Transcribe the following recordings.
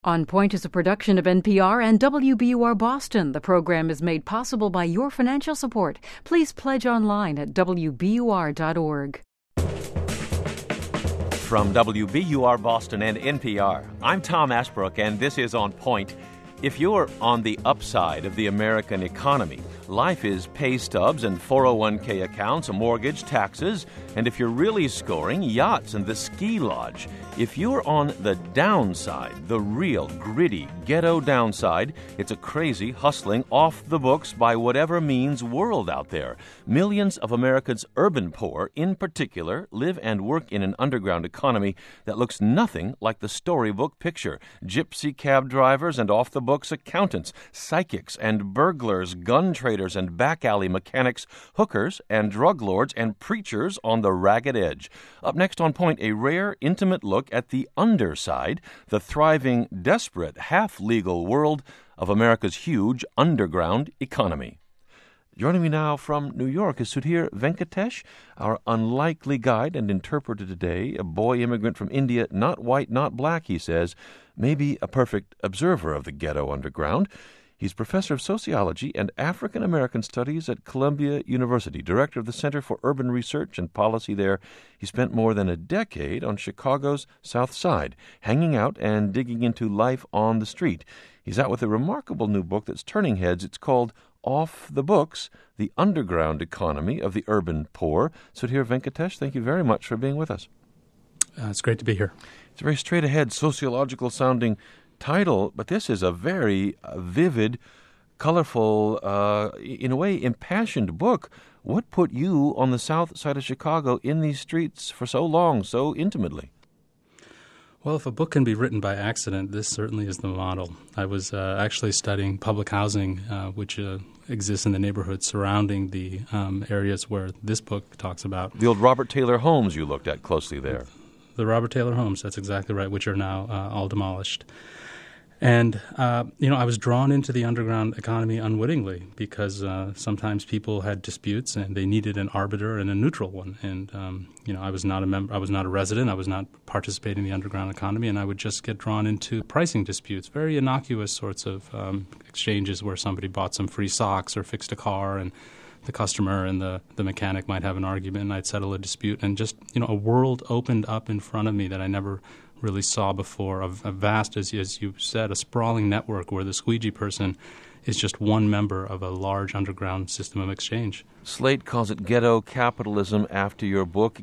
On Point is a production of NPR and WBUR Boston. The program is made possible by your financial support. Please pledge online at WBUR.org. From WBUR Boston and NPR, I'm Tom Ashbrook, and this is On Point. If you're on the upside of the American economy, life is pay stubs and 401k accounts, a mortgage, taxes, and if you're really scoring, yachts and the ski lodge. If you're on the downside, the real, gritty, ghetto downside, it's a crazy, hustling, off-the-books, by whatever means world out there. Millions of Americans' urban poor, in particular, live and work in an underground economy that looks nothing like the storybook picture. Gypsy cab drivers and off-the-books accountants, psychics and burglars, gun traders and back-alley mechanics, hookers and drug lords, and preachers on the ragged edge. Up next on Point, a rare, intimate look at the underside, the thriving, desperate, half-legal world of America's huge underground economy. Joining me now from New York is Sudhir Venkatesh, our unlikely guide and interpreter today, a boy immigrant from India, not white, not black, he says, maybe a perfect observer of the ghetto underground. He's professor of sociology and African American studies at Columbia University, director of the Center for Urban Research and Policy there. He spent more than a decade on Chicago's South Side, hanging out and digging into life on the street. He's out with a remarkable new book that's turning heads. It's called Off the Books, The Underground Economy of the Urban Poor. Sudhir Venkatesh, thank you very much for being with us. It's great to be here. It's a very straight-ahead, sociological-sounding title, but this is a very vivid, colorful, in a way, impassioned book. What put you on the south side of Chicago in these streets for so long, so intimately? Well, if a book can be written by accident, this certainly is the model. I was actually studying public housing, which exists in the neighborhood surrounding the areas where this book talks about. The old Robert Taylor homes you looked at closely there. The Robert Taylor homes, that's exactly right, which are now all demolished. And, I was drawn into the underground economy unwittingly because sometimes people had disputes and they needed an arbiter and a neutral one. And, I was not a member, I was not a resident, I was not participating in the underground economy, and I would just get drawn into pricing disputes, very innocuous sorts of exchanges where somebody bought some free socks or fixed a car, and the customer and the mechanic might have an argument, and I'd settle a dispute. And just, a world opened up in front of me that I never really saw before, a vast, as you said, a sprawling network where the squeegee person is just one member of a large underground system of exchange. Slate calls it ghetto capitalism after your book.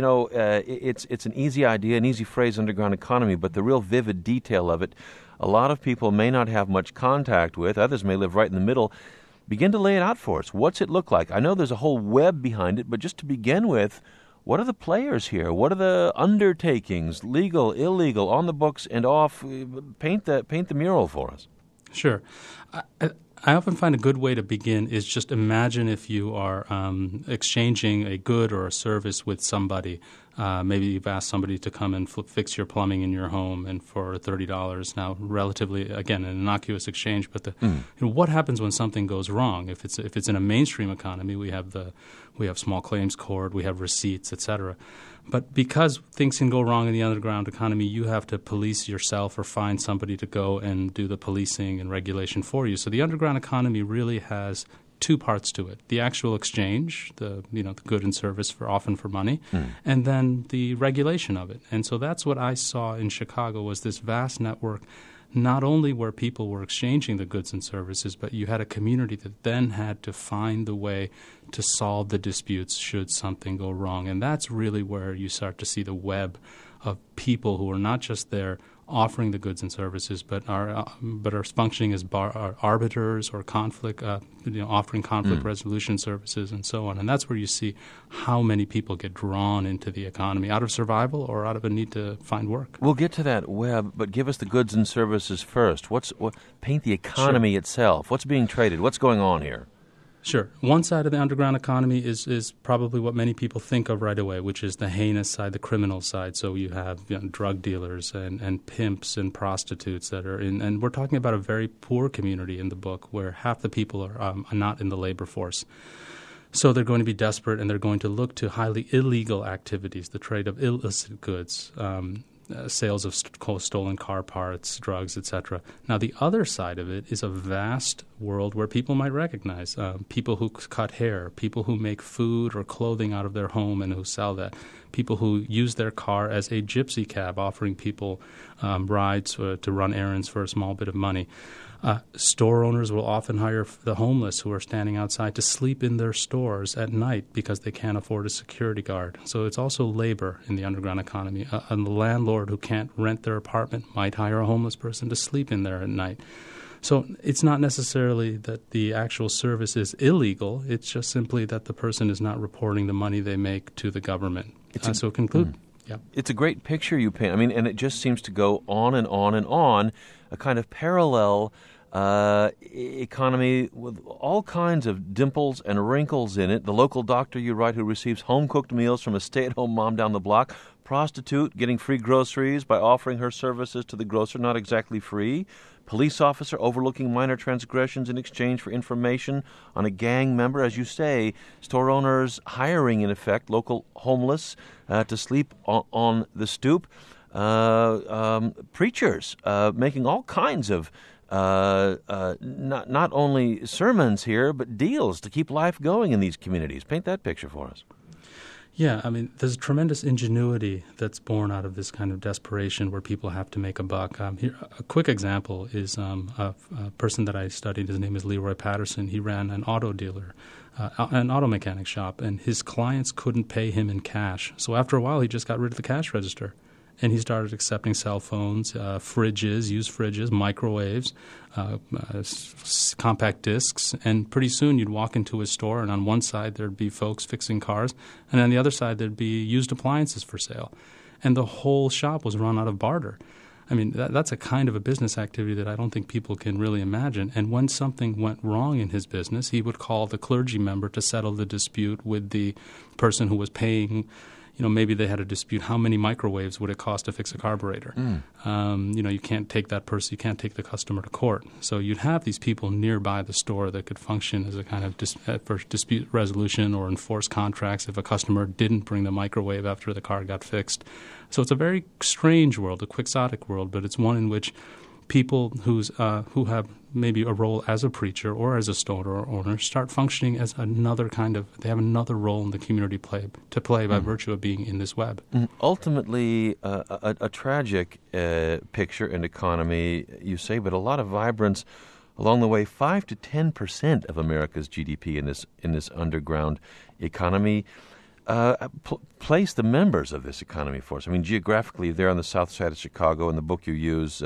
It's an easy idea, an easy phrase, underground economy, but the real vivid detail of it, a lot of people may not have much contact with, others may live right in the middle. Begin to lay it out for us. What's it look like? I know there's a whole web behind it, but just to begin with, what are the players here? What are the undertakings, legal, illegal, on the books and off? Paint the mural for us. Sure. I often find a good way to begin is just imagine if you are exchanging a good or a service with somebody. Maybe you've asked somebody to come and fix your plumbing in your home, and for $30. Now, relatively, again, an innocuous exchange. But what happens when something goes wrong? If it's in a mainstream economy, we have small claims court, we have receipts, etc. But because things can go wrong in the underground economy, you have to police yourself or find somebody to go and do the policing and regulation for you. So the underground economy really has two parts to it: the actual exchange, the good and service often for money, and then the regulation of it. And so that's what I saw in Chicago, was this vast network, not only where people were exchanging the goods and services, but you had a community that then had to find the way to solve the disputes should something go wrong. And that's really where you start to see the web of people who are not just there offering the goods and services, but are functioning as arbiters or conflict, offering conflict resolution services and so on. And that's where you see how many people get drawn into the economy out of survival or out of a need to find work. We'll get to that web, but give us the goods and services first. Paint the economy itself. What's being traded? What's going on here? Sure. One side of the underground economy is probably what many people think of right away, which is the heinous side, the criminal side. So you have drug dealers and pimps and prostitutes that are in, and we're talking about a very poor community in the book where half the people are not in the labor force. So they're going to be desperate, and they're going to look to highly illegal activities, the trade of illicit goods. sales of stolen car parts, drugs, etc. Now, the other side of it is a vast world where people might recognize people who cut hair, people who make food or clothing out of their home and who sell that, people who use their car as a gypsy cab, offering people rides to run errands for a small bit of money. Store owners will often hire the homeless who are standing outside to sleep in their stores at night because they can't afford a security guard. So it's also labor in the underground economy. A landlord who can't rent their apartment might hire a homeless person to sleep in there at night. So it's not necessarily that the actual service is illegal. It's just simply that the person is not reporting the money they make to the government. So conclude. Yeah. It's a great picture you paint. I mean, and it just seems to go on and on and on, a kind of parallel economy with all kinds of dimples and wrinkles in it. The local doctor, you write, who receives home-cooked meals from a stay-at-home mom down the block. Prostitute getting free groceries by offering her services to the grocer, not exactly free. Police officer overlooking minor transgressions in exchange for information on a gang member. As you say, store owners hiring, in effect, local homeless to sleep on the stoop. Preachers making all kinds of not only sermons here, but deals to keep life going in these communities. Paint that picture for us. Yeah, I mean, there's tremendous ingenuity that's born out of this kind of desperation where people have to make a buck. Here, a quick example is a person that I studied. His name is Leroy Patterson. He ran an auto dealer, an auto mechanic shop, and his clients couldn't pay him in cash. So after a while, he just got rid of the cash register. And he started accepting cell phones, fridges, used fridges, microwaves, compact discs. And pretty soon you'd walk into his store, and on one side there'd be folks fixing cars, and on the other side there'd be used appliances for sale. And the whole shop was run out of barter. I mean, that's a kind of a business activity that I don't think people can really imagine. And when something went wrong in his business, he would call the clergy member to settle the dispute with the person who was paying. Maybe they had a dispute. How many microwaves would it cost to fix a carburetor? You can't take that person, you can't take the customer to court. So you'd have these people nearby the store that could function as a kind of for dispute resolution or enforce contracts if a customer didn't bring the microwave after the car got fixed. So it's a very strange world, a quixotic world, but it's one in which people who have maybe a role as a preacher or as a store owner start functioning as they have another role in the community to play by virtue of being in this web. Ultimately, a tragic picture and economy, you say, but a lot of vibrance along the way. 5 to 10% of America's GDP in this underground economy. Place the members of this economy for us. I mean, geographically, they're on the south side of Chicago. In the book, you use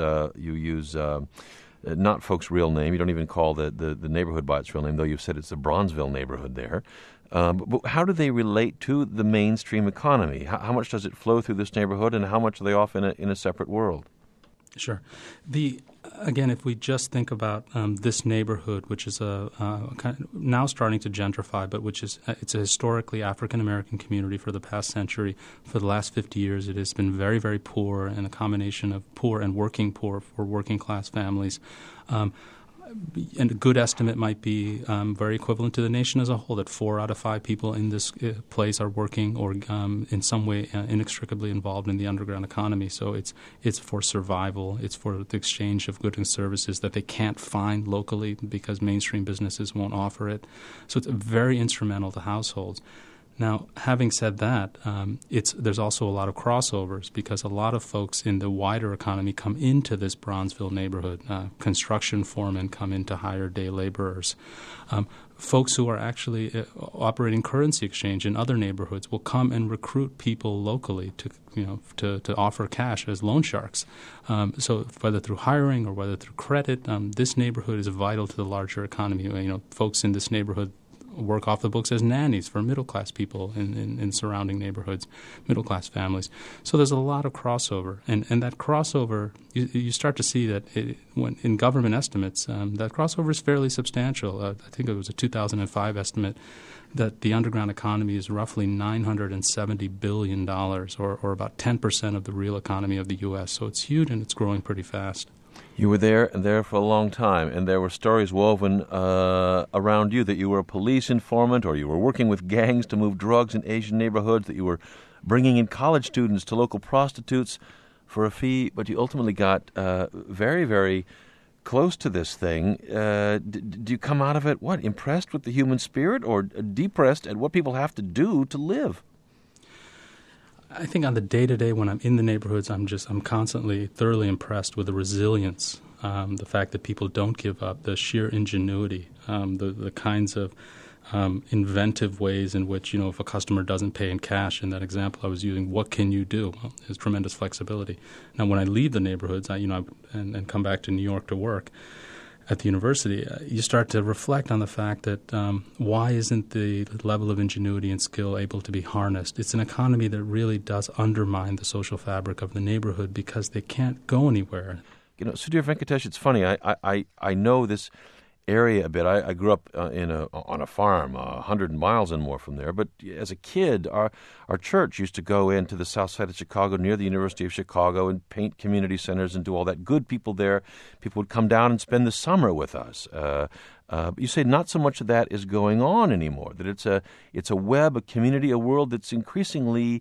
not folks' real name. You don't even call the neighborhood by its real name, though you've said it's the Bronzeville neighborhood there. But how do they relate to the mainstream economy? How much does it flow through this neighborhood, and how much are they off in a separate world? Sure. Again, if we just think about this neighborhood, which is now starting to gentrify, but it's a historically African-American community for the past century. For the last 50 years, it has been very, very poor, and a combination of poor and working poor for working-class families. And a good estimate might be very equivalent to the nation as a whole, that 4 out of 5 people in this place are working or in some way inextricably involved in the underground economy. So it's for survival. It's for the exchange of goods and services that they can't find locally because mainstream businesses won't offer it. So it's very instrumental to households. Now, having said that, there's also a lot of crossovers because a lot of folks in the wider economy come into this Bronzeville neighborhood. Construction foremen come into hire day laborers. Folks who are actually operating currency exchange in other neighborhoods will come and recruit people locally to offer cash as loan sharks. So whether through hiring or whether through credit, this neighborhood is vital to the larger economy. Folks in this neighborhood work off the books as nannies for middle-class people in surrounding neighborhoods, middle-class families. So there's a lot of crossover. And that crossover, you start to see that when in government estimates, that crossover is fairly substantial. I think it was a 2005 estimate that the underground economy is roughly $970 billion, or about 10% of the real economy of the U.S. So it's huge, and it's growing pretty fast. You were there for a long time, and there were stories woven around you that you were a police informant, or you were working with gangs to move drugs in Asian neighborhoods, that you were bringing in college students to local prostitutes. for a fee, but you ultimately got very, very close to this thing. Do you come out of it, impressed with the human spirit or depressed at what people have to do to live? I think on the day-to-day when I'm in the neighborhoods, I'm constantly thoroughly impressed with the resilience, the fact that people don't give up, the sheer ingenuity, the kinds of inventive ways in which, if a customer doesn't pay in cash, in that example I was using, what can you do? Well, there's tremendous flexibility. Now, when I leave the neighborhoods, and come back to New York to work at the university, you start to reflect on the fact that why isn't the level of ingenuity and skill able to be harnessed? It's an economy that really does undermine the social fabric of the neighborhood because they can't go anywhere. Sudhir Venkatesh, it's funny. I know this area a bit. I grew up on a farm 100 miles and more from there. But as a kid, our church used to go into the south side of Chicago near the University of Chicago and paint community centers and do all that. Good people there. People would come down and spend the summer with us. You say not so much of that is going on anymore, that it's a web, a community, a world that's increasingly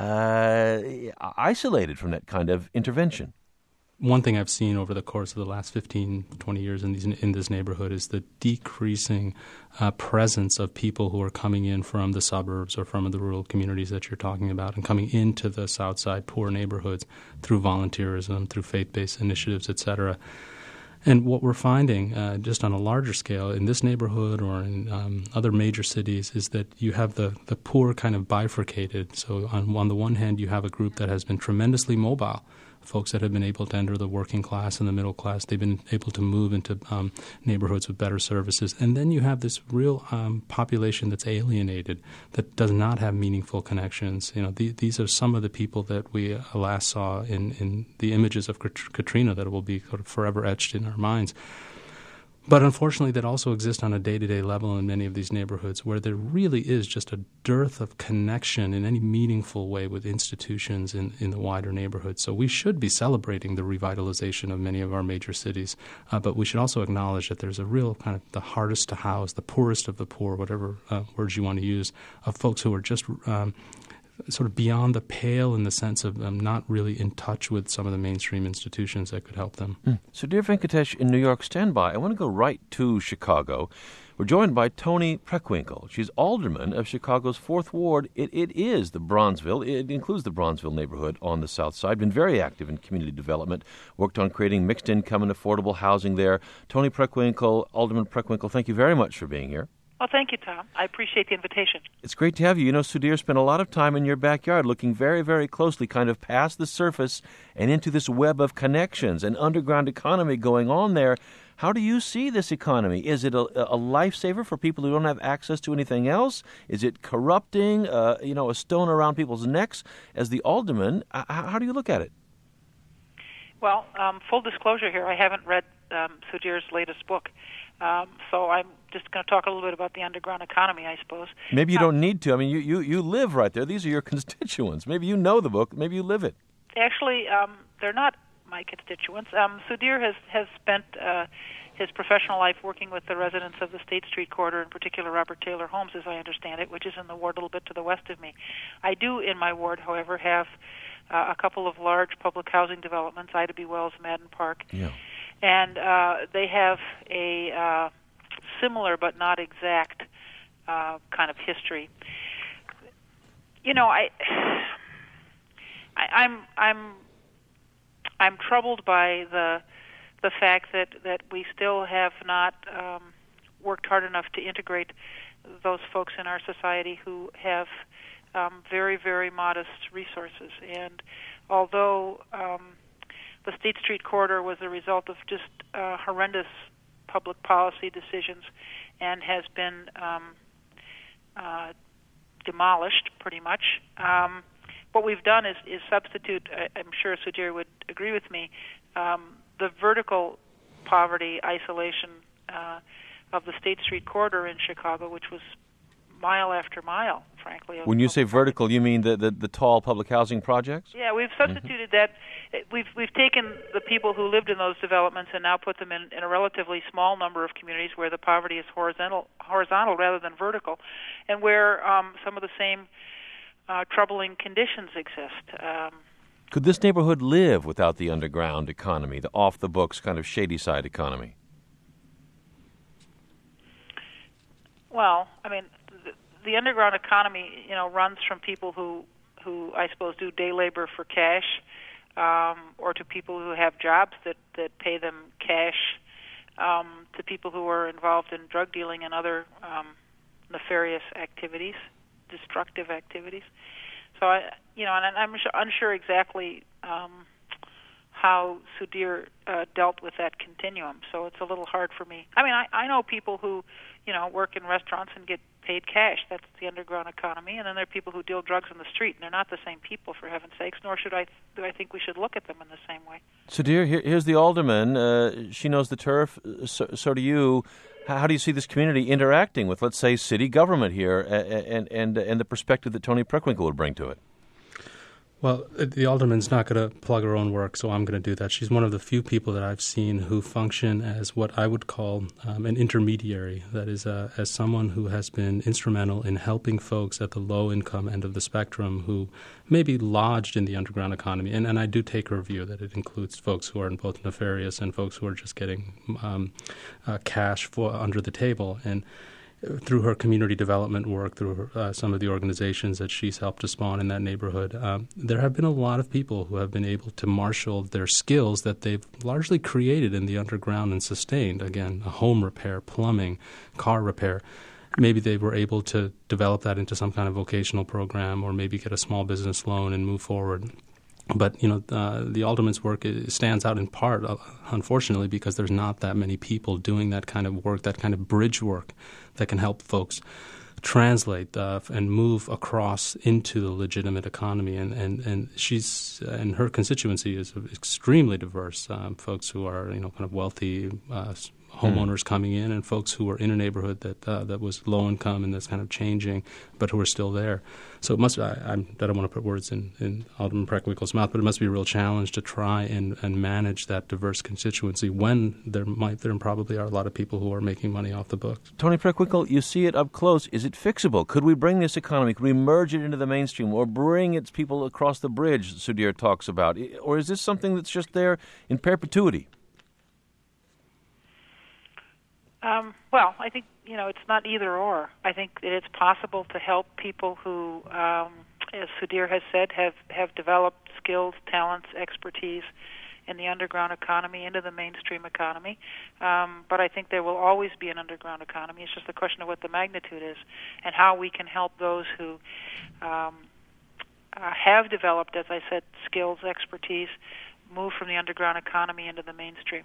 isolated from that kind of intervention. One thing I've seen over the course of the last 15, 20 years in this neighborhood is the decreasing presence of people who are coming in from the suburbs or from the rural communities that you're talking about and coming into the South Side poor neighborhoods through volunteerism, through faith-based initiatives, et cetera. And what we're finding, just on a larger scale, in this neighborhood or in other major cities, is that you have the poor kind of bifurcated. So on the one hand, you have a group that has been tremendously mobile, folks that have been able to enter the working class and the middle class. They've been able to move into neighborhoods with better services. And then you have this real population that's alienated, that does not have meaningful connections. These are some of the people that we last saw in the images of Katrina that will be sort of forever etched in our minds. But unfortunately, that also exists on a day-to-day level in many of these neighborhoods where there really is just a dearth of connection in any meaningful way with institutions in the wider neighborhood. So we should be celebrating the revitalization of many of our major cities, but we should also acknowledge that there's a real kind of the hardest to house, the poorest of the poor, whatever words you want to use, of folks who are just sort of beyond the pale in the sense of not really in touch with some of the mainstream institutions that could help them. Sudhir Venkatesh in New York, stand by. I want to go right to Chicago. We're joined by Toni Preckwinkle. She's alderman of Chicago's 4th Ward. It is the Bronzeville. It includes the Bronzeville neighborhood on the south side. Been very active in community development. Worked on creating mixed income and affordable housing there. Toni Preckwinkle, Alderman Preckwinkle, thank you very much for being here. Well, thank you, Tom. I appreciate the invitation. It's great to have you. Sudhir spent a lot of time in your backyard looking very, very closely kind of past the surface and into this web of connections and underground economy going on there. How do you see this economy? Is it a lifesaver for people who don't have access to anything else? Is it corrupting, a stone around people's necks? As the alderman, how do you look at it? Well, full disclosure here, I haven't read Sudhir's latest book. So I'm just going to talk a little bit about the underground economy, I suppose. Maybe you don't need to. I mean, you live right there. These are your constituents. Maybe you know the book. Maybe you live it. Actually, they're not my constituents. Sudhir has spent his professional life working with the residents of the State Street Corridor, in particular Robert Taylor Homes, as I understand it, which is in the ward a little bit to the west of me. I do, in my ward, however, have a couple of large public housing developments, Ida B. Wells, Madden Park. Yeah. And they have a similar but not exact kind of history. I'm troubled by the fact that we still have not worked hard enough to integrate those folks in our society who have very, very modest resources. And although the State Street Corridor was the result of just horrendous public policy decisions and has been demolished pretty much. What we've done is substitute, I'm sure Sudhir would agree with me, the vertical poverty isolation of the State Street Corridor in Chicago, which was mile after mile, frankly. When you say vertical, you mean the tall public housing projects? Yeah, we've substituted that. We've taken the people who lived in those developments and now put them in a relatively small number of communities where the poverty is horizontal rather than vertical, and where some of the same troubling conditions exist. Could this neighborhood live without the underground economy, the off-the-books kind of shady-side economy? Well, I mean, the underground economy, runs from people who I suppose do day labor for cash, or to people who have jobs that pay them cash, to people who are involved in drug dealing and other nefarious activities, destructive activities. So and I'm unsure exactly how Sudhir dealt with that continuum. So it's a little hard for me. I mean, I know people who work in restaurants and get paid cash. That's the underground economy. And then there are people who deal drugs on the street, and they're not the same people, for heaven's sakes, nor do I think we should look at them in the same way. Sudhir, here's the alderman. She knows the turf. So do you. How do you see this community interacting with, let's say, city government here and the perspective that Toni Preckwinkle would bring to it? Well, the alderman's not going to plug her own work, so I'm going to do that. She's one of the few people that I've seen who function as what I would call an intermediary. That is, as someone who has been instrumental in helping folks at the low-income end of the spectrum who may be lodged in the underground economy. And I do take her view that it includes folks who are both nefarious and folks who are just getting cash for under the table. And through her community development work, through some of the organizations that she's helped to spawn in that neighborhood, there have been a lot of people who have been able to marshal their skills that they've largely created in the underground and sustained. Again, home repair, plumbing, car repair. Maybe they were able to develop that into some kind of vocational program or maybe get a small business loan and move forward. But, the alderman's work stands out in part, unfortunately, because there's not that many people doing that kind of work, that kind of bridge work that can help folks translate and move across into the legitimate economy. And she's and her constituency is extremely diverse. Folks who are, kind of wealthy homeowners coming in, and folks who are in a neighborhood that was low income and that's kind of changing, but who are still there. So it must. I don't want to put words in Alderman Preckwinkle's mouth, but it must be a real challenge to try and manage that diverse constituency when there probably are a lot of people who are making money off the books. Toni Preckwinkle, you see it up close. Is it fixable? Could we bring this economy? Could we merge it into the mainstream, or bring its people across the bridge Sudhir talks about, or is this something that's just there in perpetuity? Well, I think, it's not either or. I think that it's possible to help people who, as Sudhir has said, have developed skills, talents, expertise in the underground economy into the mainstream economy. But I think there will always be an underground economy. It's just a question of what the magnitude is and how we can help those who have developed, as I said, skills, expertise, move from the underground economy into the mainstream.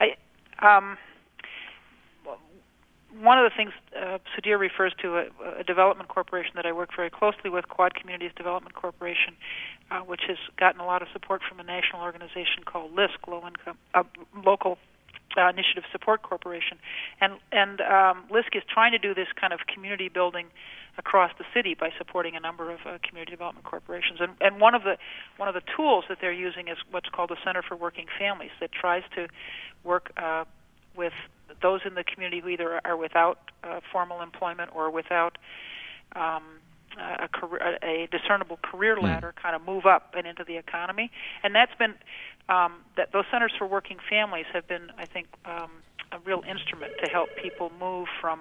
One of the things Sudhir refers to, a development corporation that I work very closely with, Quad Communities Development Corporation, which has gotten a lot of support from a national organization called LISC, Local Initiative Support Corporation. And LISC is trying to do this kind of community building across the city by supporting a number of community development corporations. And one of the tools that they're using is what's called the Center for Working Families, that tries to work with those in the community who either are without formal employment or without a discernible career ladder, kind of move up and into the economy. And that's been those centers for working families have been, I think, a real instrument to help people move from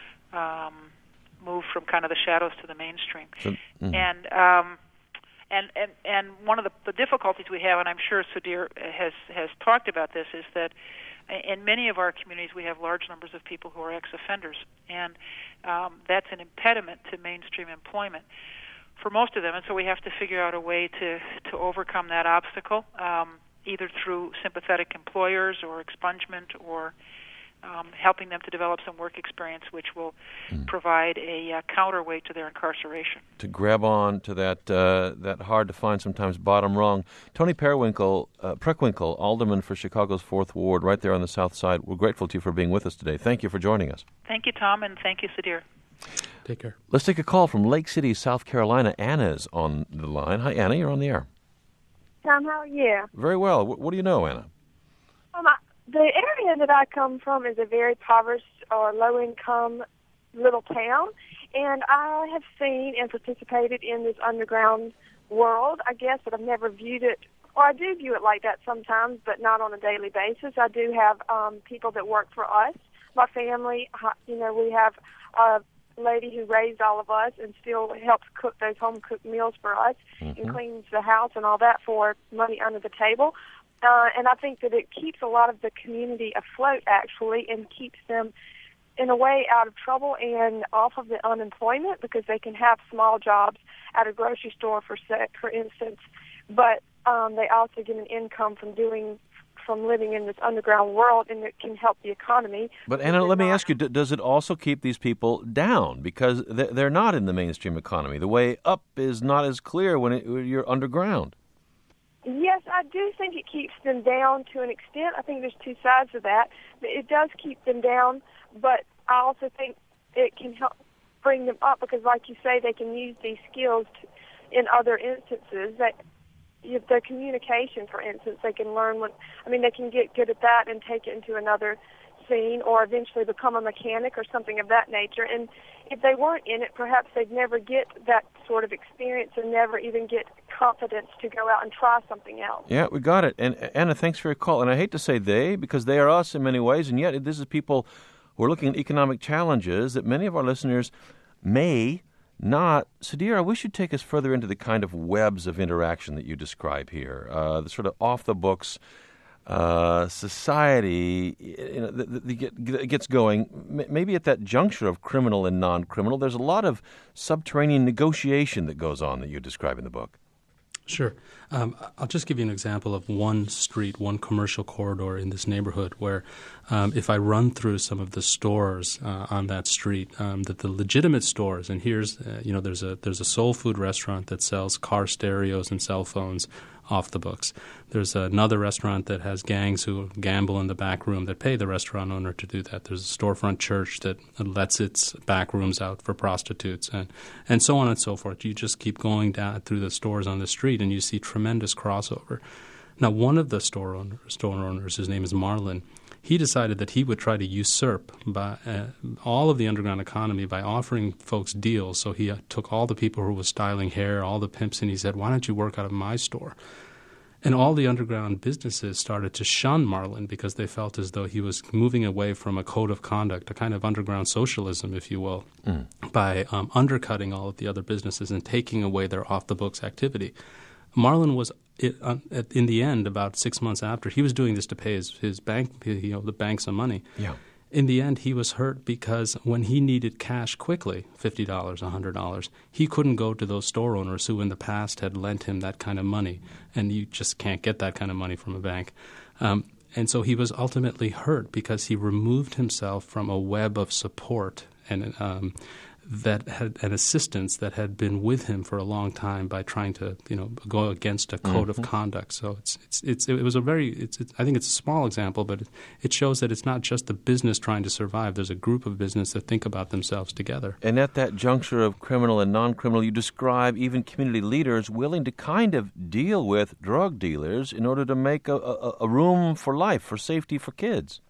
kind of the shadows to the mainstream. And one of the difficulties we have, and I'm sure Sudhir has talked about this, is that in many of our communities we have large numbers of people who are ex-offenders, and that's an impediment to mainstream employment for most of them. And so we have to figure out a way to overcome that obstacle, either through sympathetic employers or expungement, or helping them to develop some work experience which will provide a counterweight to their incarceration. To grab on to that hard to find sometimes bottom rung. Toni Preckwinkle, Alderman for Chicago's 4th Ward, right there on the south side. We're grateful to you for being with us today. Thank you for joining us. Thank you, Tom, and thank you, Sudhir. Take care. Let's take a call from Lake City, South Carolina. Anna's on the line. Hi, Anna. You're on the air. Tom, how are you? Very well. What do you know, Anna? The area that I come from is a very impoverished or low-income little town, and I have seen and participated in this underground world, I guess, but I've never viewed it. Or I do view it like that sometimes, but not on a daily basis. I do have people that work for us. My family, we have a lady who raised all of us and still helps cook those home-cooked meals for us and cleans the house and all that for money under the table. And I think that it keeps a lot of the community afloat, actually, and keeps them, in a way, out of trouble and off of the unemployment, because they can have small jobs at a grocery store, for instance, but they also get an income from living in this underground world, and it can help the economy. But Anna, let me ask you, does it also keep these people down? Because they're not in the mainstream economy. The way up is not as clear when you're underground. Yes, I do think it keeps them down to an extent. I think there's two sides to that. It does keep them down, but I also think it can help bring them up because, like you say, they can use these skills in other instances. The communication, for instance, they can learn they can get good at that and take it into another scene or eventually become a mechanic or something of that nature. And if they weren't in it, perhaps they'd never get that sort of experience and never even get confidence to go out and try something else. Yeah, we got it. And Anna, thanks for your call. And I hate to say they, because they are us in many ways, and yet this is people who are looking at economic challenges that many of our listeners may not. Sudhir, I wish you'd take us further into the kind of webs of interaction that you describe here, the sort of off-the-books society that gets going, maybe at that juncture of criminal and non-criminal. There's a lot of subterranean negotiation that goes on that you describe in the book. Sure. I'll just give you an example of one street, one commercial corridor in this neighborhood where if I run through some of the stores on that street, that the legitimate stores, and here's, there's a soul food restaurant that sells car stereos and cell phones off the books. There's another restaurant that has gangs who gamble in the back room that pay the restaurant owner to do that. There's a storefront church that lets its back rooms out for prostitutes, and so on and so forth. You just keep going down through the stores on the street, and you see tremendous crossover. Now, one of the store owners, his name is Marlon, he decided that he would try to usurp by all of the underground economy by offering folks deals. So he took all the people who were styling hair, all the pimps, and he said, why don't you work out of my store? And all the underground businesses started to shun Marlon because they felt as though he was moving away from a code of conduct, a kind of underground socialism, if you will, by undercutting all of the other businesses and taking away their off-the-books activity. Marlon was, in the end, about 6 months after, he was doing this to pay his bank, the bank some money. Yeah. In the end, he was hurt because when he needed cash quickly, $50, $100, he couldn't go to those store owners who in the past had lent him that kind of money, and you just can't get that kind of money from a bank. And so he was ultimately hurt because he removed himself from a web of support and that had an assistance that had been with him for a long time by trying to go against a code of conduct. So it was a very I think it's a small example, but it shows that it's not just the business trying to survive. There's a group of business that think about themselves together. And at that juncture of criminal and non-criminal, you describe even community leaders willing to kind of deal with drug dealers in order to make a room for life, for safety for kids.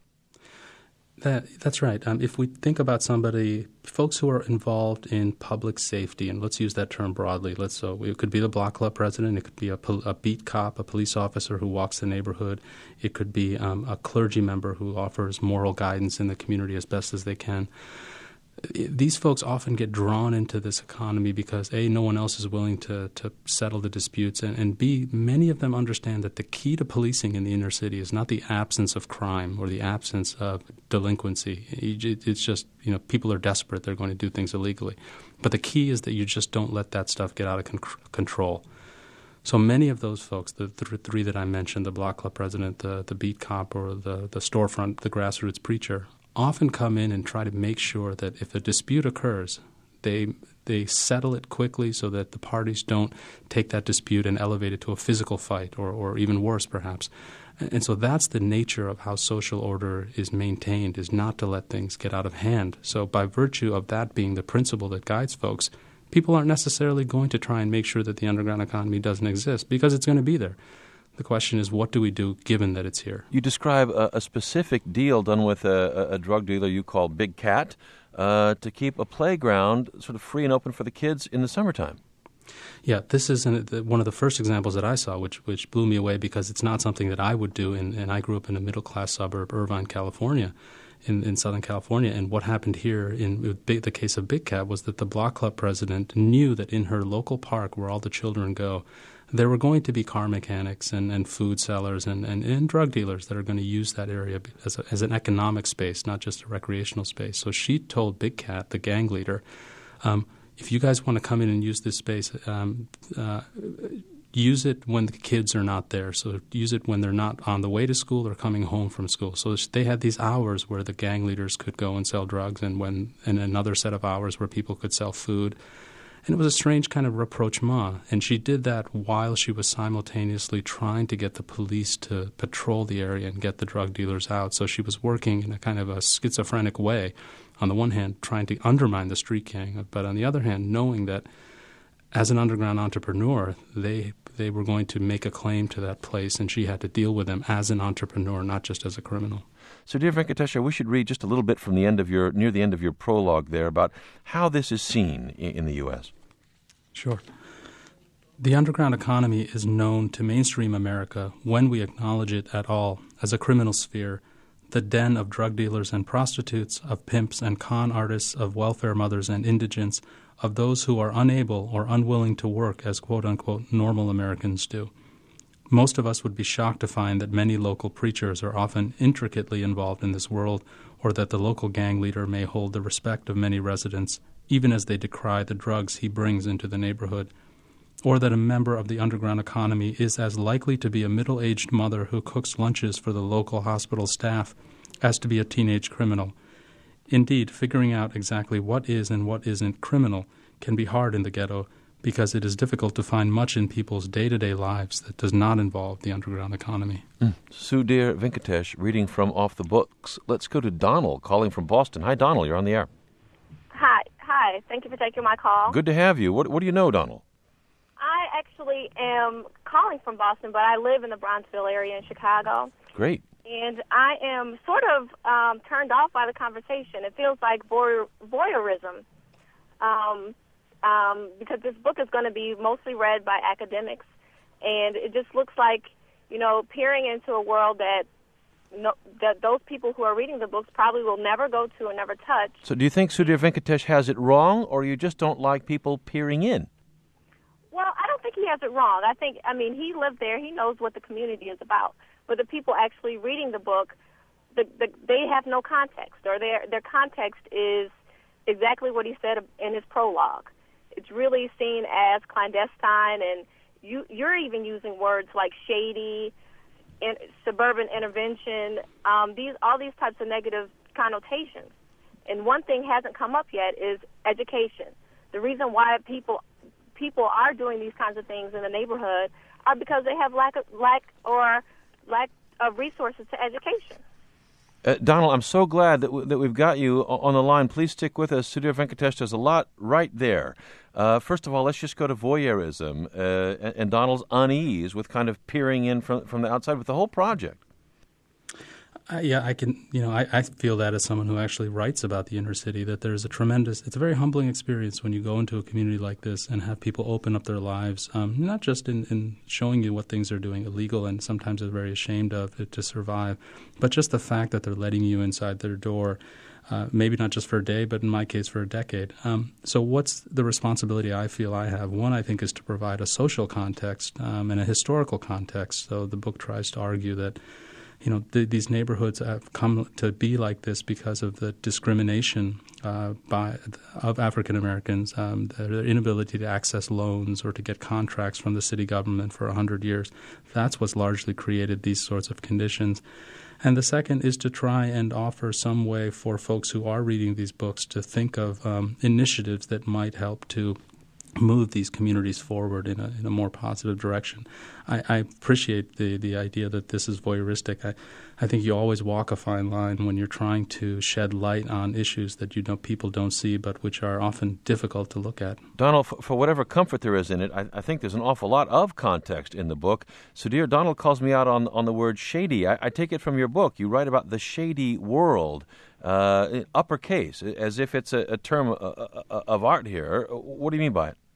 That's right. If we think about folks who are involved in public safety, and let's use that term broadly. It could be the block club president. It could be a beat cop, a police officer who walks the neighborhood. It could be a clergy member who offers moral guidance in the community as best as they can. These folks often get drawn into this economy because, A, no one else is willing to settle the disputes, and B, many of them understand that the key to policing in the inner city is not the absence of crime or the absence of delinquency. It's just, people are desperate. They're going to do things illegally. But the key is that you just don't let that stuff get out of control. So many of those folks, the three that I mentioned, the block club president, the beat cop, or the storefront, the grassroots preacher, often come in and try to make sure that if a dispute occurs, they settle it quickly so that the parties don't take that dispute and elevate it to a physical fight or even worse perhaps. And so that's the nature of how social order is maintained, is not to let things get out of hand. So by virtue of that being the principle that guides folks, people aren't necessarily going to try and make sure that the underground economy doesn't exist because it's going to be there. The question is, what do we do given that it's here? You describe a specific deal done with a drug dealer you call Big Cat to keep a playground sort of free and open for the kids in the summertime. Yeah, this is one of the first examples that I saw, which blew me away because it's not something that I would do. And I grew up in a middle-class suburb, Irvine, California, in Southern California. And what happened here in the case of Big Cat was that the block club president knew that in her local park where all the children go, there were going to be car mechanics and food sellers and drug dealers that are going to use that area as an economic space, not just a recreational space. So she told Big Cat, the gang leader, if you guys want to come in and use this space, use it when the kids are not there. So use it when they're not on the way to school or coming home from school. So they had these hours where the gang leaders could go and sell drugs and another set of hours where people could sell food. And it was a strange kind of rapprochement. And she did that while she was simultaneously trying to get the police to patrol the area and get the drug dealers out. So she was working in a kind of a schizophrenic way. On the one hand, trying to undermine the street gang, but on the other hand, knowing that as an underground entrepreneur, they were going to make a claim to that place, and she had to deal with them as an entrepreneur, not just as a criminal. Sudhir Venkatesh, we should read just a little bit from near the end of your prologue there about how this is seen in the U.S. Sure. The underground economy is known to mainstream America, when we acknowledge it at all, as a criminal sphere, the den of drug dealers and prostitutes, of pimps and con artists, of welfare mothers and indigents, of those who are unable or unwilling to work as quote-unquote normal Americans do. Most of us would be shocked to find that many local preachers are often intricately involved in this world, or that the local gang leader may hold the respect of many residents, even as they decry the drugs he brings into the neighborhood, or that a member of the underground economy is as likely to be a middle-aged mother who cooks lunches for the local hospital staff as to be a teenage criminal. Indeed, figuring out exactly what is and what isn't criminal can be hard in the ghetto because it is difficult to find much in people's day-to-day lives that does not involve the underground economy. Sudhir Venkatesh, reading from Off the Books. Let's go to Donald, calling from Boston. Hi, Donald. You're on the air. Hi. Thank you for taking my call. Good to have you. What do you know, Donald? I actually am calling from Boston, but I live in the Bronxville area in Chicago. Great. And I am sort of turned off by the conversation. It feels like voyeurism, because this book is going to be mostly read by academics, and it just looks like, peering into a world that those people who are reading the books probably will never go to and never touch. So do you think Sudhir Venkatesh has it wrong, or you just don't like people peering in? Well, I don't think he has it wrong. He lived there. He knows what the community is about. But the people actually reading the book, they have no context, or their context is exactly what he said in his prologue. It's really seen as clandestine, and you're even using words like shady, and suburban intervention, all these types of negative connotations. And one thing hasn't come up yet is education. The reason why people are doing these kinds of things in the neighborhood are because they have lack of resources to education. Donald, I'm so glad that we've got you on the line. Please stick with us. Sudhir Venkatesh does a lot right there. First of all, let's just go to voyeurism and Donald's unease with kind of peering in from the outside with the whole project. I can, I feel that as someone who actually writes about the inner city, that there's it's a very humbling experience when you go into a community like this and have people open up their lives, not just in showing you what things are doing illegal and sometimes they're very ashamed of it to survive, but just the fact that they're letting you inside their door, maybe not just for a day, but in my case for a decade. So what's the responsibility I feel I have? One, I think, is to provide a social context and a historical context. So the book tries to argue that these neighborhoods have come to be like this because of the discrimination of African Americans, their inability to access loans or to get contracts from the city government for 100 years. That's what's largely created these sorts of conditions. And the second is to try and offer some way for folks who are reading these books to think of initiatives that might help to move these communities forward in a more positive direction. I appreciate the idea that this is voyeuristic. I think you always walk a fine line when you're trying to shed light on issues that people don't see, but which are often difficult to look at. Donald, for whatever comfort there is in it, I think there's an awful lot of context in the book. Sudhir, Donald calls me out on the word shady. I take it from your book. You write about the shady world, uppercase, as if it's a term of art here. What do you mean by it?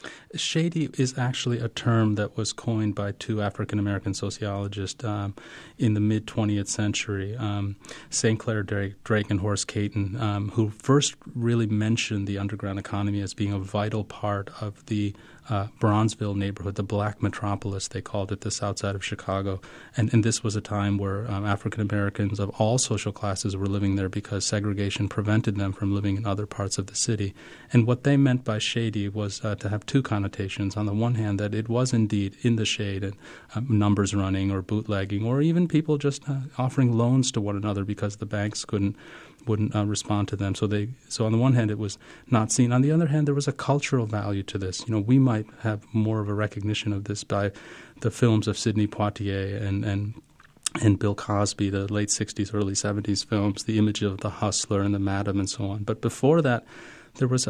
Shady is actually a term that was coined by two African-American sociologists in the mid-20th century, St. Clair Drake and Horace Caton, who first really mentioned the underground economy as being a vital part of the Bronzeville neighborhood, the black metropolis, they called it, the south side of Chicago. And this was a time where African-Americans of all social classes were living there because segregation prevented them from living in other parts of the city. And what they meant by shady was to have two connotations. On the one hand, that it was indeed in the shade and numbers running or bootlegging or even people just offering loans to one another because the banks wouldn't respond to them. So on the one hand, it was not seen. On the other hand, there was a cultural value to this. We might have more of a recognition of this by the films of Sidney Poitier and Bill Cosby, the late 60s, early 70s films, the image of the hustler and the madam and so on. But before that, there was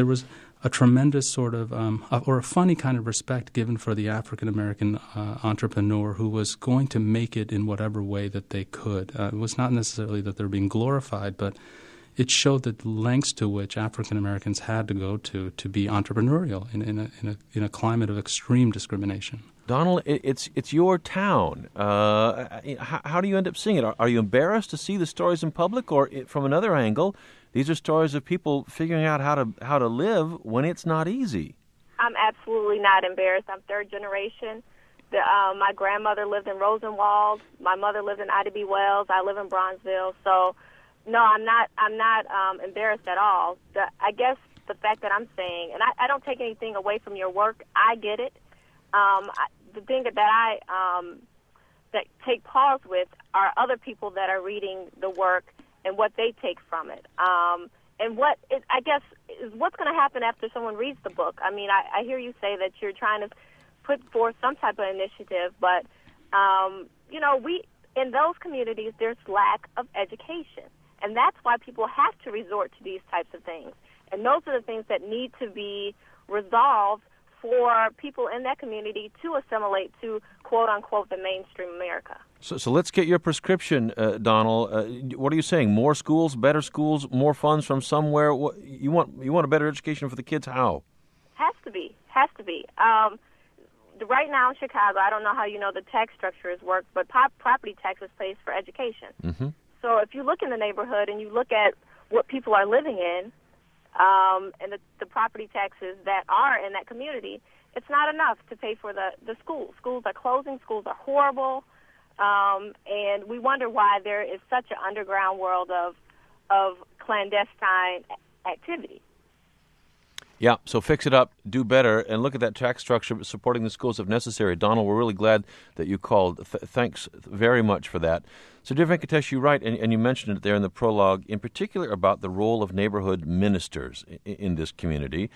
a tremendous sort of or a funny kind of respect given for the African-American entrepreneur who was going to make it in whatever way that they could. It was not necessarily that they were being glorified, but it showed the lengths to which African-Americans had to go to be entrepreneurial in a climate of extreme discrimination. Donald, it's your town. How do you end up seeing it? Are you embarrassed to see the stories in public, or from another angle, these are stories of people figuring out how to live when it's not easy? I'm absolutely not embarrassed. I'm third generation. My grandmother lived in Rosenwald. My mother lived in Ida B. Wells. I live in Bronzeville. So, no, I'm not embarrassed at all. I guess the fact that I'm saying, and I don't take anything away from your work. I get it. The thing that I that take pause with are other people that are reading the work and what they take from it. And I guess is what's going to happen after someone reads the book. I mean, I hear you say that you're trying to put forth some type of initiative, but we in those communities there's lack of education, and that's why people have to resort to these types of things. And those are the things that need to be resolved for people in that community to assimilate to, quote-unquote, the mainstream America. So let's get your prescription, Donald. What are you saying? More schools, better schools, more funds from somewhere? You want a better education for the kids? How? Has to be. Right now in Chicago, I don't know how the tax structure is worked, but property taxes pays for education. Mm-hmm. So if you look in the neighborhood and you look at what people are living in, and the property taxes that are in that community, it's not enough to pay for the schools. Schools are closing. Schools are horrible. And we wonder why there is such an underground world of clandestine activity. Yeah, so fix it up, do better, and look at that tax structure supporting the schools if necessary. Donald, we're really glad that you called. Thanks very much for that. So, dear Venkatesh, you write, and you mentioned it there in the prologue, in particular about the role of neighborhood ministers in this community,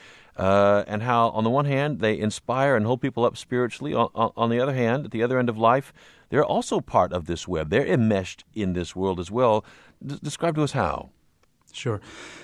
and how, on the one hand, they inspire and hold people up spiritually. On the other hand, at the other end of life, they're also part of this web. They're enmeshed in this world as well. Describe to us how. Sure.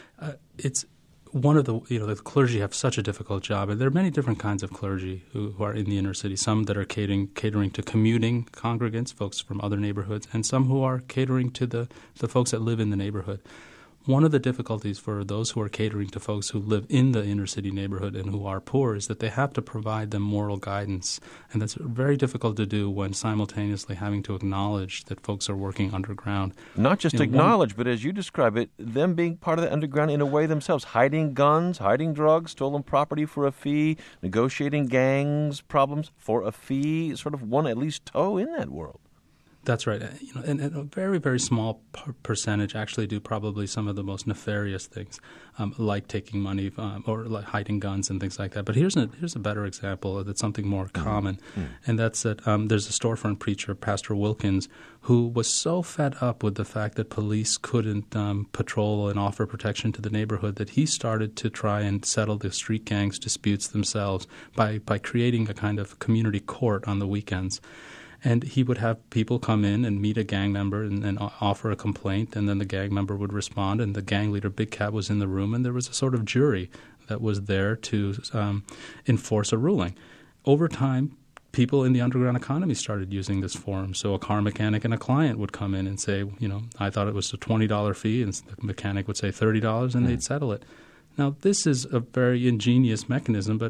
It's one of the clergy have such a difficult job, and there are many different kinds of clergy who are in the inner city. Some that are catering to commuting congregants, folks from other neighborhoods, and some who are catering to the folks that live in the neighborhood. One of the difficulties for those who are catering to folks who live in the inner city neighborhood and who are poor is that they have to provide them moral guidance. And that's very difficult to do when simultaneously having to acknowledge that folks are working underground. Not just acknowledge, but as you describe it, them being part of the underground in a way themselves, hiding guns, hiding drugs, stolen property for a fee, negotiating gangs problems for a fee, sort of one at least toe in that world. That's right. And a very, very small percentage actually do probably some of the most nefarious things, like taking money or like hiding guns and things like that. But here's a better example that's something more common, and that's that there's a storefront preacher, Pastor Wilkins, who was so fed up with the fact that police couldn't patrol and offer protection to the neighborhood that he started to try and settle the street gangs' disputes themselves by creating a kind of community court on the weekends. And he would have people come in and meet a gang member and offer a complaint, and then the gang member would respond, and the gang leader, Big Cat, was in the room, and there was a sort of jury that was there to enforce a ruling. Over time, people in the underground economy started using this forum. So a car mechanic and a client would come in and say, I thought it was a $20 fee, and the mechanic would say $30, and they'd settle it. Now, this is a very ingenious mechanism, but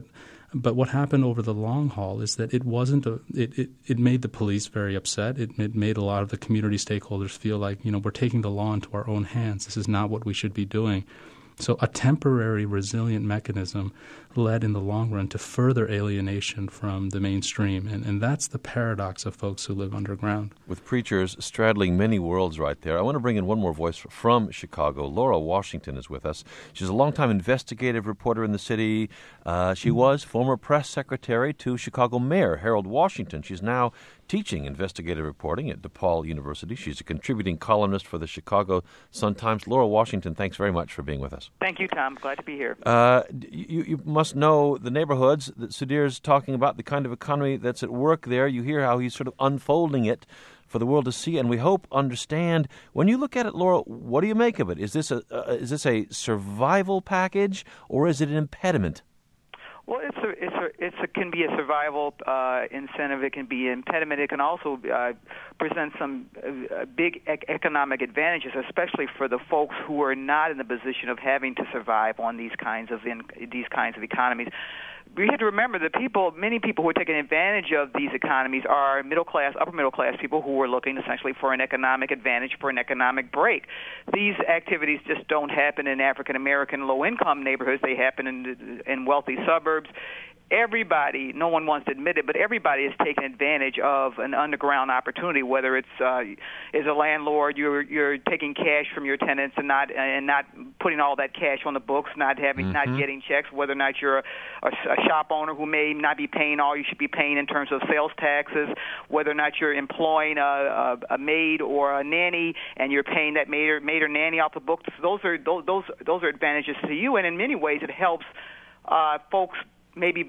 But what happened over the long haul is that it wasn't it made the police very upset. It made a lot of the community stakeholders feel like, we're taking the law into our own hands. This is not what we should be doing. So a temporary resilient mechanism led in the long run to further alienation from the mainstream. And that's the paradox of folks who live underground. With preachers straddling many worlds right there, I want to bring in one more voice from Chicago. Laura Washington is with us. She's a longtime investigative reporter in the city. She was former press secretary to Chicago Mayor Harold Washington. She's now teaching investigative reporting at DePaul University. She's a contributing columnist for the Chicago Sun-Times. Laura Washington, thanks very much for being with us. Thank you, Tom. Glad to be here. You must know the neighborhoods that Sudhir's talking about, the kind of economy that's at work there. You hear how he's sort of unfolding it for the world to see, and we hope understand. When you look at it, Laura, what do you make of it? Is this a survival package, or is it an impediment? Well, it can be a survival incentive. It can be an impediment. It can also present some big economic advantages, especially for the folks who are not in the position of having to survive on these kinds of economies. We have to remember that many people who are taking advantage of these economies are middle-class, upper-middle-class people who are looking essentially for an economic advantage, for an economic break. These activities just don't happen in African-American low-income neighborhoods. They happen in wealthy suburbs. Everybody, no one wants to admit it, but everybody is taking advantage of an underground opportunity. Whether it's as a landlord, you're taking cash from your tenants and not putting all that cash on the books, not getting checks. Whether or not you're a shop owner who may not be paying all you should be paying in terms of sales taxes. Whether or not you're employing a maid or a nanny and you're paying that maid or nanny off the books. Those are advantages to you, and in many ways it helps folks maybe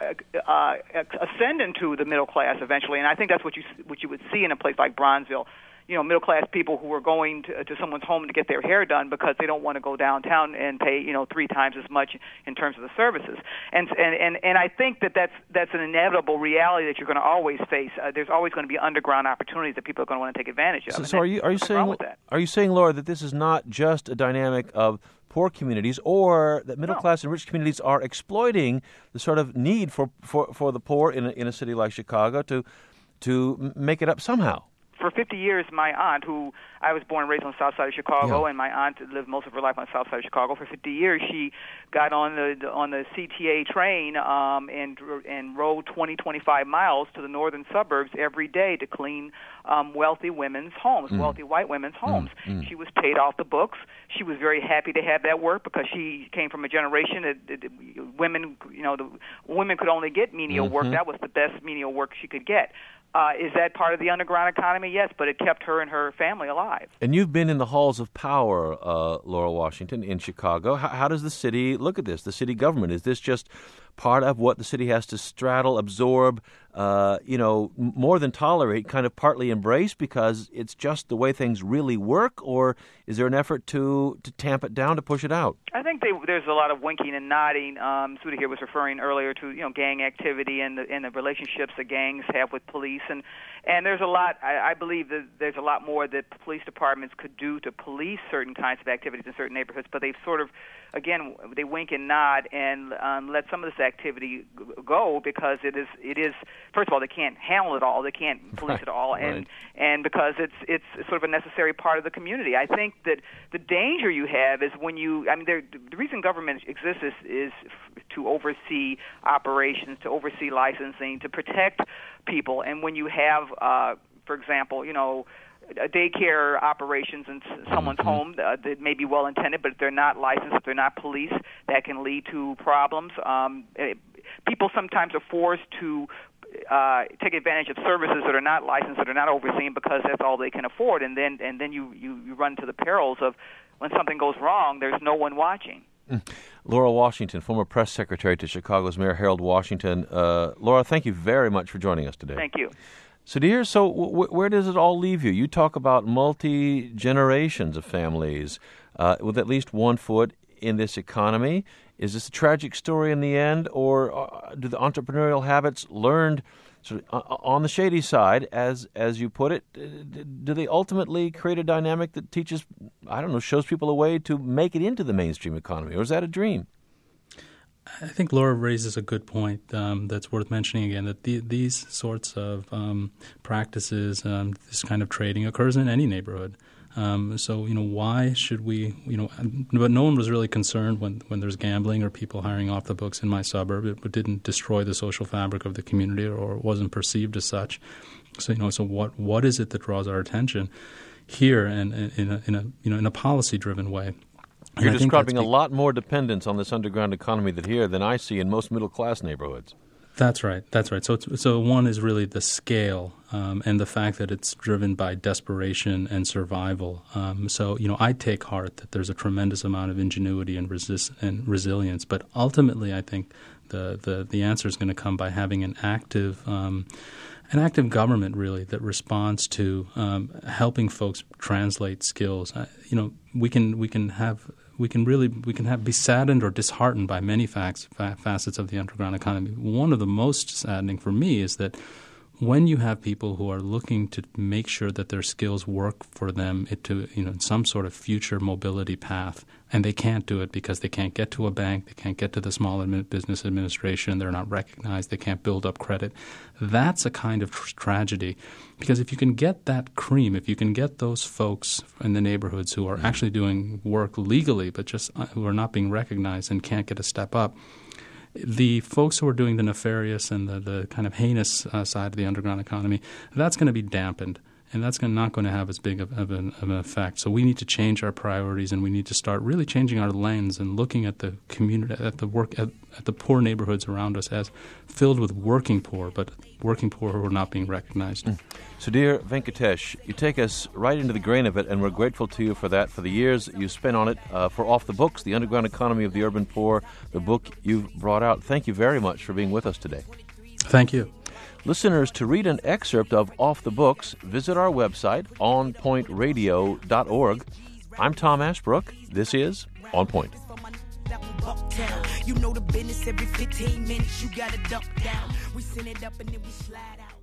ascend into the middle class eventually, and I think that's what you would see in a place like Bronzeville. Middle class people who are going to someone's home to get their hair done because they don't want to go downtown and pay 3 times as much in terms of the services. And I think that's an inevitable reality that you're going to always face. There's always going to be underground opportunities that people are going to want to take advantage of. So are you saying, Laura, that this is not just a dynamic of poor communities, or that middle class and rich communities are exploiting the sort of need for the poor in a city like Chicago to make it up somehow? For 50 years, my aunt, who I was born and raised on the south side of Chicago, and my aunt lived most of her life on the south side of Chicago. For 50 years, she got on the CTA train and rode 25 miles to the northern suburbs every day to clean wealthy women's homes, wealthy white women's homes. She was paid off the books. She was very happy to have that work because she came from a generation that women could only get menial work. That was the best menial work she could get. Is that part of the underground economy? Yes, but it kept her and her family alive. And you've been in the halls of power, Laura Washington, in Chicago. How does the city look at this, the city government? Is this just part of what the city has to straddle, absorb, more than tolerate, kind of partly embrace because it's just the way things really work? Or is there an effort to tamp it down, to push it out? I think there's a lot of winking and nodding. Sudhir here was referring earlier to gang activity and the relationships that gangs have with police, and there's a lot. I believe that there's a lot more that police departments could do to police certain kinds of activities in certain neighborhoods, but they've sort of, again, they wink and nod and let some of this activity go because it is first of all, they can't handle it all, they can't police it all, and because it's sort of a necessary part of the community. I think that the danger you have is when the reason government exists is to oversee operations, to oversee licensing, to protect people, and when you have, for example, daycare operations in someone's home that may be well-intended, but if they're not licensed, if they're not policed, that can lead to problems. People sometimes are forced to take advantage of services that are not licensed, that are not overseen, because that's all they can afford, and then you run to the perils of when something goes wrong, there's no one watching. Laura Washington, former press secretary to Chicago's Mayor Harold Washington. Laura, thank you very much for joining us today. Thank you. Sudhir, so where does it all leave you? You talk about multi-generations of families with at least one foot in this economy. Is this a tragic story in the end, or do the entrepreneurial habits learned sort of on the shady side, as you put it, do they ultimately create a dynamic that shows people a way to make it into the mainstream economy, or is that a dream? I think Laura raises a good point that's worth mentioning again, that these sorts of practices, this kind of trading occurs in any neighborhood. So, why should we, but no one was really concerned when there's gambling or people hiring off the books in my suburb. It didn't destroy the social fabric of the community, or it wasn't perceived as such. So, so what is it that draws our attention here and in a policy-driven way? You're describing a lot more dependence on this underground economy than I see in most middle-class neighborhoods. That's right. So one is really the scale and the fact that it's driven by desperation and survival. So I take heart that there's a tremendous amount of ingenuity and resilience, but ultimately I think the answer is going to come by having an active government, really, that responds to helping folks translate skills. We can be saddened or disheartened by many facets of the underground economy. One of the most saddening for me is that when you have people who are looking to make sure that their skills work for them in some sort of future mobility path, and they can't do it because they can't get to a bank, they can't get to the small business administration, they're not recognized, they can't build up credit, that's a kind of tragedy. Because if you can get that cream, if you can get those folks in the neighborhoods who are actually doing work legally but just who are not being recognized and can't get a step up, the folks who are doing the nefarious and the kind of heinous side of the underground economy, that's going to be dampened, and that's not going to have as big of an effect. So we need to change our priorities, and we need to start really changing our lens and looking at the community, at the poor neighborhoods around us as filled with working poor, but working poor who are not being recognized. Sudhir Venkatesh, you take us right into the grain of it, and we're grateful to you for that, for the years you spent on it, for Off the Books, The Underground Economy of the Urban Poor, the book you've brought out. Thank you very much for being with us today. Thank you. Listeners, to read an excerpt of Off the Books, visit our website, onpointradio.org. I'm Tom Ashbrook. This is On Point. You know the business, every 15 minutes you gotta dump down. We send it up and then we slide out.